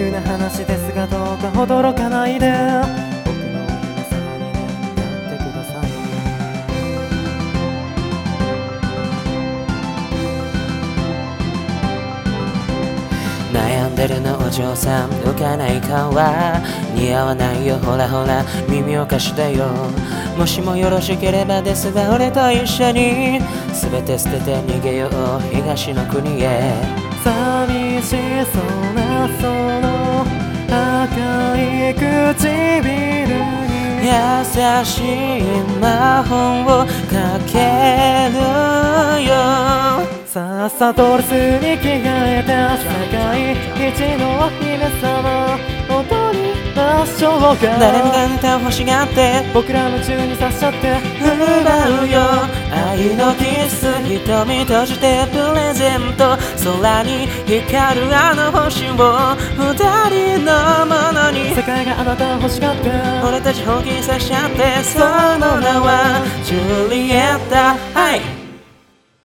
急な話ですがどうか驚かないで僕の夢さにねなってください。 悩んでるのお嬢さん浮かない顔は似合わないよ、ほらほら耳を貸してよ。もしもよろしければですが俺と一緒に全て捨てて逃げよう東の国へ。 寂しそうなその赤い唇に優しい魔法をかけるよ。 さっさとドレスに着替えた世界一の姫様踊りましょうか。 誰もが歌を欲しがって僕ら夢中にさせちゃって奪うよ愛のキス瞳閉じてプレゼント空に光るあの星を二人のものに。 世界があなたを欲しがって俺たち本気にさしちゃってその名はジュリエッタ。はい